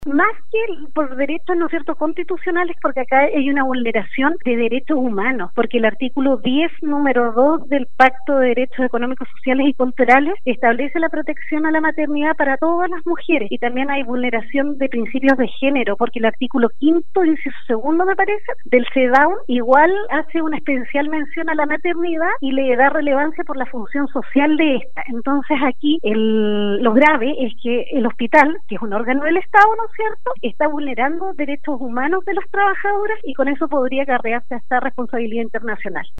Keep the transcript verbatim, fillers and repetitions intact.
Más que por derechos, ¿no es cierto?, constitucionales, porque acá hay una vulneración de derechos humanos, porque el artículo diez, número dos del Pacto de Derechos Económicos, Sociales y Culturales establece la protección a la maternidad para todas las mujeres, y también hay vulneración de principios de género, porque el artículo quinto, inciso segundo, me parece, del CEDAW, igual hace una especial mención a la maternidad y le da relevancia por la función social de esta. Entonces aquí el, lo grave es que el hospital, que es un órgano del Estado, ¿no es cierto?, está vulnerando derechos humanos de las trabajadoras y con eso podría acarrearse hasta responsabilidad internacional.